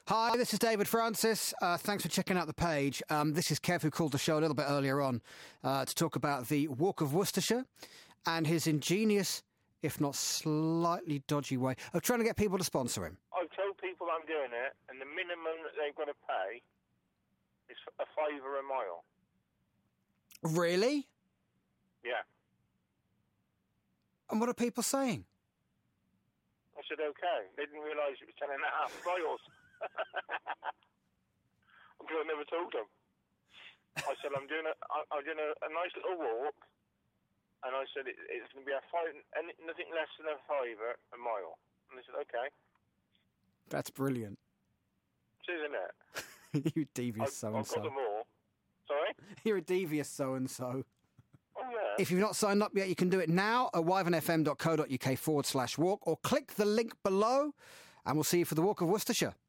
Hi, this is David Francis. Thanks for checking out the page. This is Kev, who called the show a little bit earlier on to talk about the Walk of Worcestershire and his ingenious, if not slightly dodgy way of trying to get people to sponsor him. I've told people I'm doing it, and the minimum that they've got to pay is a £5 a mile. Really? Yeah. And what are people saying? I said, okay. They didn't realise it was 10.5 miles. Because I never told them. I said, I'm doing a nice little walk, and I said it's going to be nothing less than a £5 a mile. And they said, okay. That's brilliant. Isn't it? You devious so-and-so. I've got them all. Sorry? You're a devious so-and-so. Oh, yeah. If you've not signed up yet, you can do it now at wyvernfm.co.uk/walk, or click the link below, and we'll see you for the Walk of Worcestershire.